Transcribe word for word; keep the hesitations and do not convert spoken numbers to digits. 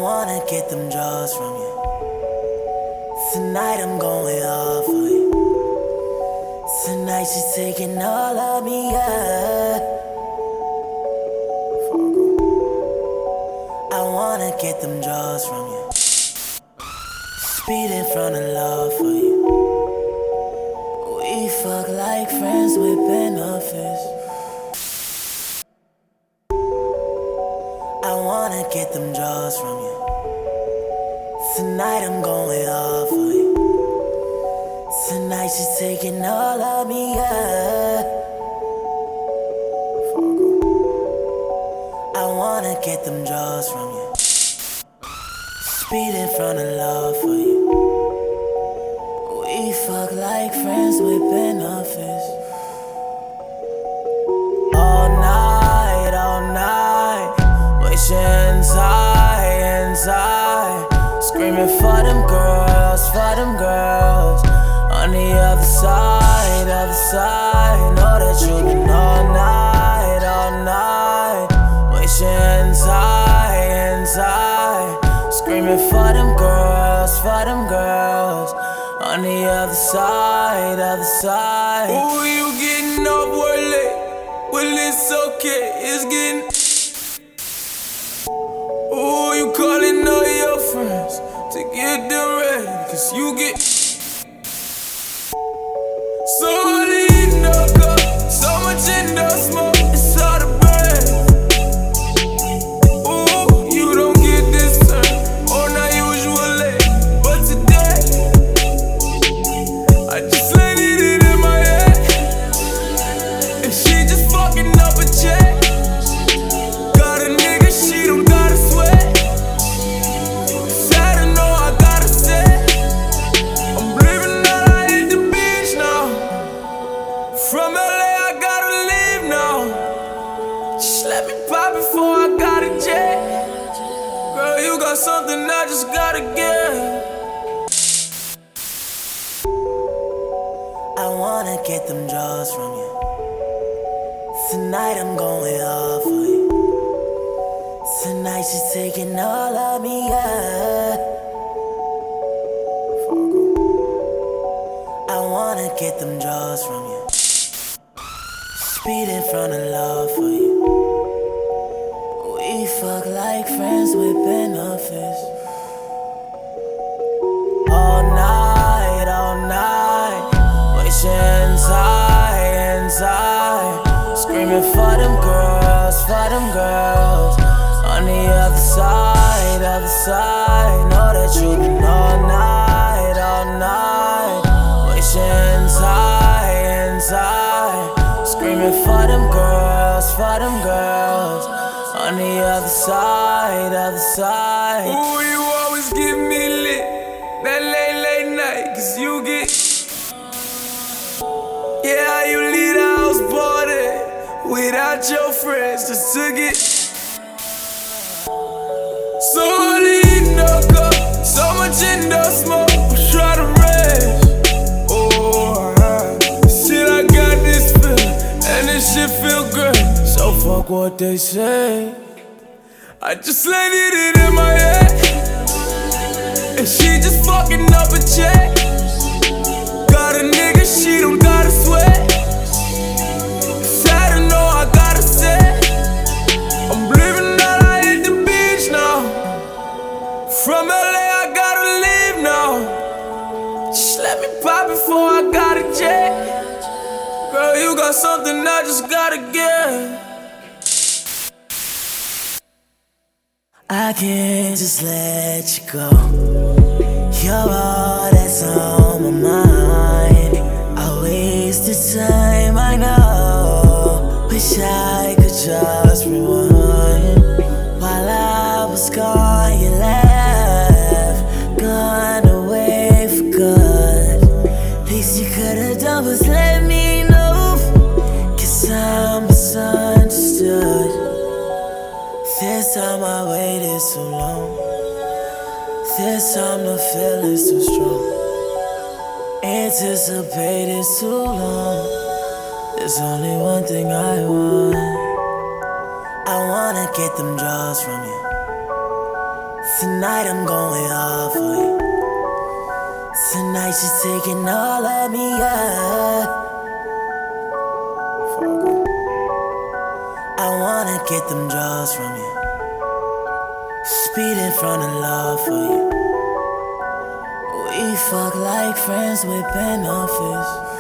wanna get them draws from you. Tonight I'm going off for you. Tonight she's taking all of me, yeah. I wanna get them draws from you. Speed in front of love for you. We fuck like friends with benefits. I wanna get them draws from you. Tonight I'm going off for you. Tonight she's taking all of me, yeah. I wanna get them draws from you. Speed in front of love for you. We fuck like friends with benefits. All night, all night, wishing inside, inside, screaming for them girls, for them girls. On the other side, other side, know that you've been all night, all night, wishing inside, inside, screaming for them girls, for them girls. On the other side, other side. Ooh, you getting off work late? Well, it's okay, it's getting. Ooh, you calling all your friends to get them ready, cause you get. So much in the cup, so much in the smoke, it's hard to breathe. Ooh, you don't get this turn on our usual late, but today I just landed it in my head, and she just fucking up a check. Got a nigga, she don't gotta sweat. Sad to know I gotta say, I'm living out, I hit the beach now. From L A, I gotta leave now. Just let me pop before I got a jet. Girl, you got something I just gotta get. I wanna get them draws from you. Tonight I'm going off for you. Tonight she's taking all of me, yeah. I wanna get them draws from you. Speed in front of love for you. We fuck like friends with benefits. All night, all night, wishing inside, inside, screaming for them girls, for them girls. On the other side, other side, know that you've been all night, all night, wishing inside, inside, screaming for them girls, for them girls. On the other side, other side. Ooh, you always give me lit, that late, late night, cause you get. Yeah, how you leave the house party without your friends just to get. So early in the cup, so much in the smoke, try to rest. Oh, I, shit, I got this feeling, and this shit feel good. So fuck what they say. I just landed it in my head, and she just fucking up a check. Got a nigga, she don't gotta sweat. Sad to know I gotta say, I'm living out, I hit the beach now. From L A, I gotta leave now. Just let me pop before I got a jet. Girl, you got something I just gotta get. I can't just let you go. You're all that's on my mind. I wasted time, I know. Wish I could just rewind. While I was gone, you left. Gone away for good. Least you could've done was let me know, cause I'm misunderstood. This time I waited so long. This time the feeling's too strong. Anticipated too long. There's only one thing I want. I wanna get them draws from you. Tonight I'm going all for you. Tonight she's taking all of me up. I wanna get them draws from you. Speed in front of love for you. We fuck like friends with benefits.